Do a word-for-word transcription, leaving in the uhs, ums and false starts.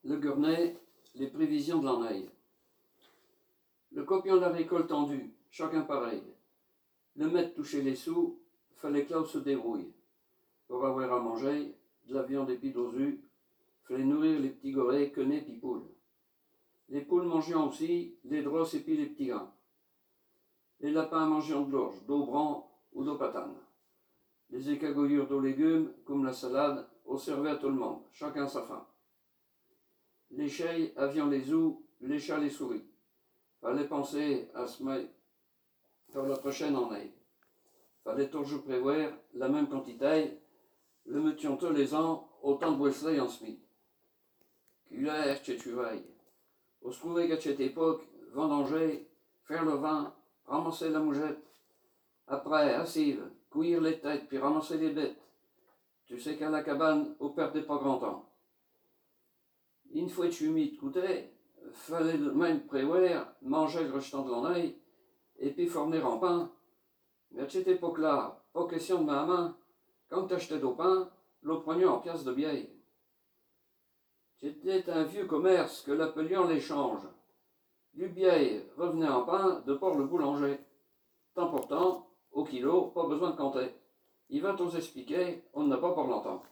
Le Gurney, les prévisions de l'année. Le copion de la récolte tendue, chacun pareil. Le maître touchait les sous, fallait que l'on se débrouille. Pour avoir à manger, de la viande et puis d'osu, fallait nourrir les petits gorées, quenets puis poules. Les poules mangeaient aussi les drosses et puis les petits grains. Les lapins mangeaient de l'orge, d'eau bran ou d'eau patane. Les écagoyures d'eau légumes, comme la salade, on servait à tout le monde, chacun sa faim. Les cheilles avions les ous, les chats les souris. Fallait penser à se mettre pour la prochaine année. Fallait toujours prévoir la même quantité, le mettions tous les ans, autant de boisselets en smith. Culaire que tu veilles. On se trouvait qu'à cette époque, vendanger, faire le vin, ramasser la mougette. Après, assise, cueillir les têtes puis ramasser les bêtes. Tu sais qu'à la cabane, on perdait pas grand temps. Une fois que tu mis de côté, fallait même prévoir, manger le restant de l'année, et puis fournir en pain. Mais à cette époque-là, pas question de main à main. Quand tu achetais du pain, l'on prenait en pièces de bière. C'était un vieux commerce que l'appelions l'échange. Du bière revenait en pain de par le boulanger. Tant pourtant, au kilo, pas besoin de compter. Il va t'os expliquer, on n'a pas pour longtemps.